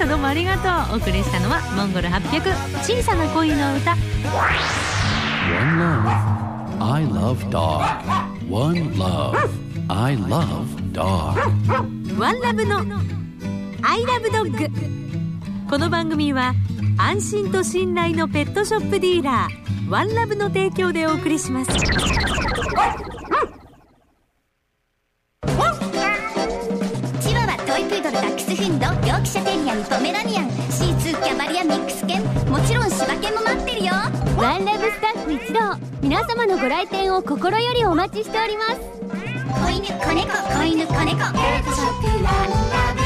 した。どうもありがとう。お送りしたのはモンゴル800小さな恋の歌。 One love, I love dog. One love, I love dog. ワンラブのアイラブドッグ。この番組は安心と信頼のペットショップディーラーワンラブの提供でお送りします。 チワワ、トイプードル、ダックスフンド、ヨークシャテリアにポメラニアン、シーツー、キャバリア、ミックス犬、もちろん柴犬も待ってるよ。 ワンラブスタッフ一同、皆様のご来店を心よりお待ちしております。 子犬、子猫、子犬、子猫、ペットショップワンラブ。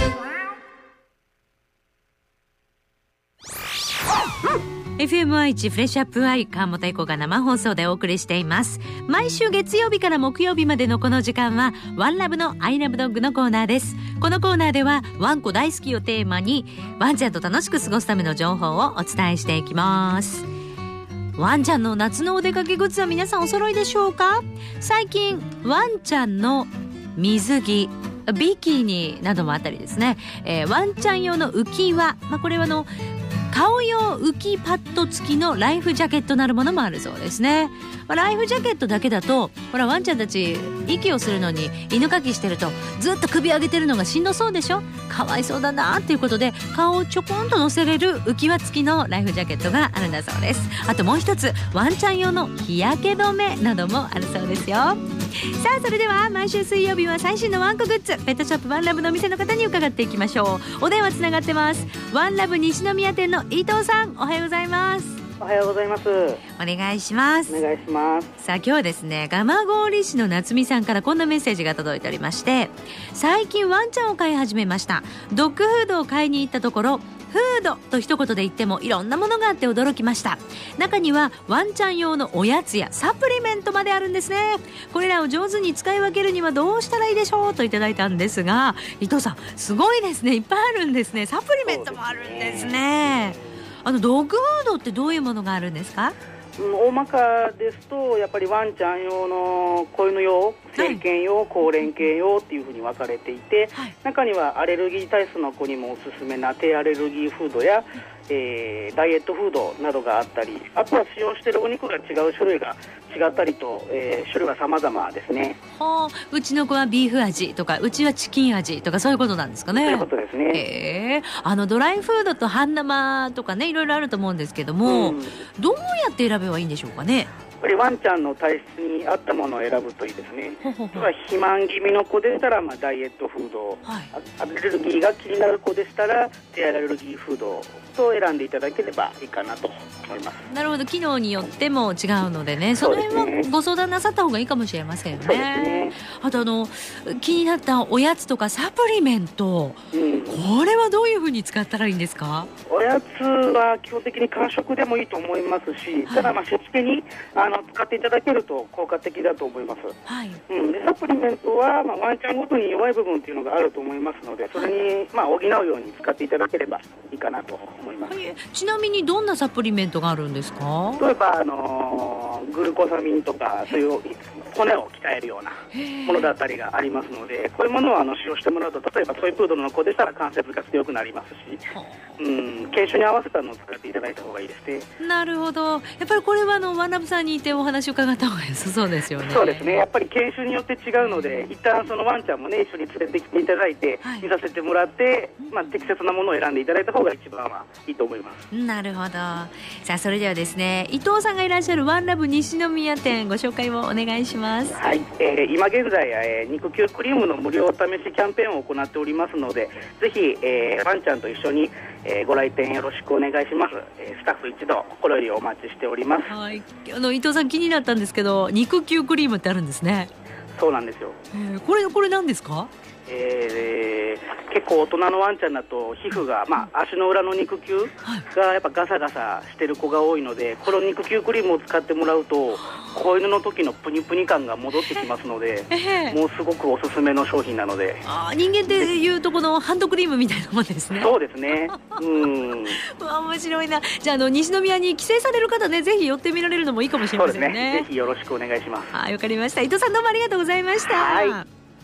FM 愛知フレッシュアップアイ、川本エコが生放送でお送りしています。毎週月曜日から木曜日までのこの時間はワンラブのアイラブドッグのコーナーです。このコーナーではワンコ大好きをテーマにワンちゃんと楽しく過ごすための情報をお伝えしていきます。ワンちゃんの夏のお出かけグッズは皆さんお揃いでしょうか？最近ワンちゃんの水着、ビキニなどもあったりですね、ワンちゃん用の浮き輪、これは顔用浮きパッド付きのライフジャケットなるものもあるそうですね。ライフジャケットだけだとほらワンちゃんたち息をするのに犬かきしてるとずっと首上げてるのがしんどそうでしょ。かわいそうだなっていうことで顔をちょこんと乗せれる浮き輪付きのライフジャケットがあるんだそうです。あともう一つワンちゃん用の日焼け止めなどもあるそうですよ。さあそれでは毎週水曜日は最新のワンコグッズ、ペットショップワンラブのお店の方に伺っていきましょう。お電話つながってます。ワンラブ西宮店の伊藤さん、おはようございます。 おはようございます。 お願いします。 お願いします。 さあ今日はですね、蒲郡市の夏美さんからこんなメッセージが届いておりまして、最近ワンちゃんを飼い始めました。ドッグフードを買いに行ったところ、フードと一言で言ってもいろんなものがあって驚きました。中にはワンちゃん用のおやつやサプリメントまであるんですね。これらを上手に使い分けるにはどうしたらいいでしょうといただいたんですが、伊藤さんすごいですね。いっぱいあるんですね。サプリメントもあるんですね。ドッグフードってどういうものがあるんですか？ 大まかですとやっぱりワンちゃん用の子犬用、成犬用、高齢犬用っていうふうに分かれていて、中にはアレルギー体質の子にもおすすめな低アレルギーフードや、ダイエットフードなどがあったり、あとは使用しているお肉が違う種類が違ったりと、種類は様々ですね。 うちの子はビーフ味とか、うちはチキン味とか、そういうことなんですかね。 そういうことですね。 ドライフードと半生とかね、いろいろあると思うんですけども、どうやって選べばいいんでしょうかね。 やっぱりワンちゃんの体質に合ったものを選ぶといいですね。肥満気味の子でしたら、ダイエットフード、アレルギーが気になる子でしたら低アレルギーフードと選んでいただければいいかなと思います。 なるほど、機能によっても違うのでね、その辺はご相談なさった方がいいかもしれませんね。そうですね。あと気になったおやつとかサプリメント、これはどういうふうに使ったらいいんですか？ おやつは基本的に間食でもいいと思いますし、ただしつけに使っていただけると効果的だと思います。でサプリメントは、ワンちゃんごとに弱い部分っていうのがあると思いますので、それに、補うように使っていただければいいかなと思います。 ちなみにどんなサプリメントがあるんですか？ 例えば、グルコサミンとかそういう骨を鍛えるようなものだったりがありますので、こういうものを使用してもらうと、例えばトイプードルの子でしたら関節が強くなりますし、犬種に合わせたのを使っていただいた方がいいですね。 なるほど。やっぱりこれはワンラブさんにいてお話を伺った方が良さそうですよね。 そうですね。やっぱり犬種によって違うので、一旦そのワンちゃんもね一緒に連れてきていただいて、見させてもらって、適切なものを選んでいただいた方が一番いいと思います。 なるほど。さあそれではですね、伊藤さんがいらっしゃるワンラブ西宮店ご紹介をお願いします。 はい、今現在、肉球クリームの無料お試しキャンペーンを行っておりますので、ぜひ、ワンちゃんと一緒に、ご来店よろしくお願いします。スタッフ一同心よりお待ちしております。 はい、伊藤さん気になったんですけど、肉球クリームってあるんですね。 そうなんですよ。 これ何ですか？ 結構大人のワンちゃんだと皮膚が、足の裏の肉球がやっぱガサガサしてる子が多いので、この肉球クリームを使ってもらうと子犬の時のプニプニ感が戻ってきますので、もうすごくおすすめの商品なので。 人間でいうとこのハンドクリームみたいなもんですね。 そうですね。 面白いな。じゃあ西宮に帰省される方ね、ぜひ寄ってみられるのもいいかもしれませんね。 そうですね。ぜひよろしくお願いします。 わかりました。伊藤さんどうもありがとうございました。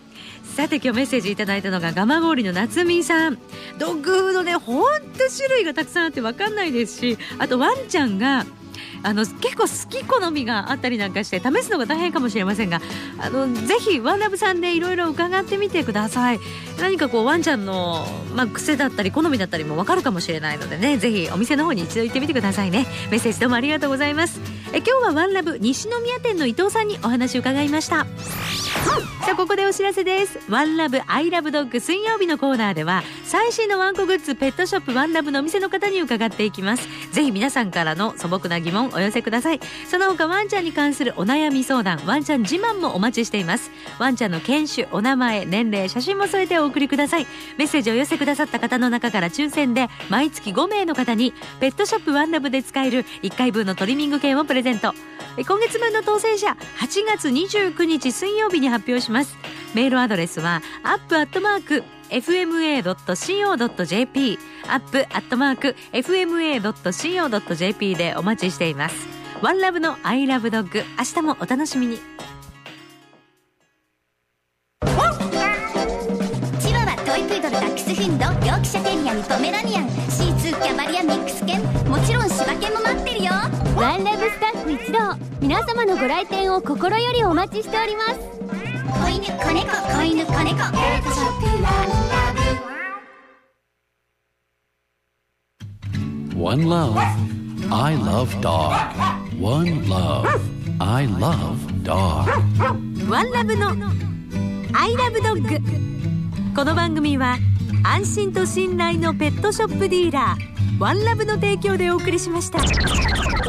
さて今日メッセージいただいたのが蒲郡の夏美さん。ドッグフードね、ほんと種類がたくさんあって分かんないですし、あとワンちゃんが結構好き好みがあったりなんかして試すのが大変かもしれませんが、ぜひワンラブさんでいろいろ伺ってみてください。何かワンちゃんの、癖だったり好みだったりも分かるかもしれないのでね、ぜひお店の方に一度行ってみてくださいね。メッセージどうもありがとうございます。今日はワンラブ西宮店の伊藤さんにお話を伺いました。さあここでお知らせです。ワンラブアイラブドッグ水曜日のコーナーでは最新のワンコグッズペットショップワンラブのお店の方に伺っていきます。ぜひ皆さんからの素朴な疑問お寄せください。その他ワンちゃんに関するお悩み相談、ワンちゃん自慢もお待ちしています。ワンちゃんの犬種、お名前、年齢、写真も添えてお送りください。メッセージをお寄せくださった方の中から抽選で毎月5名の方にペットショップワンラブで使える1回分のトリミング券をプレゼント。今月分の当選者8月29日水曜日に発表します。メールアドレスは up@fma.co.jp up@fma.co.jp でお待ちしています。ワンラブのアイラブドッグ、明日もお楽しみに。 チワワ、トイプードル、ダックスフンド、ヨークシャテリアにポメラニアン、シーツー、キャバリア、ミックス犬、もちろん柴犬も待ってるよ。 ワンラブスタッフ一同、皆様のご来店を心よりお待ちしております。 子犬、子猫、子犬、子猫、ペットショップワンラブ。 One love, I love dog. One love, I love dog. ワンラブのアイラブドッグ。この番組は安心と信頼のペットショップディーラーワンラブの提供でお送りしました。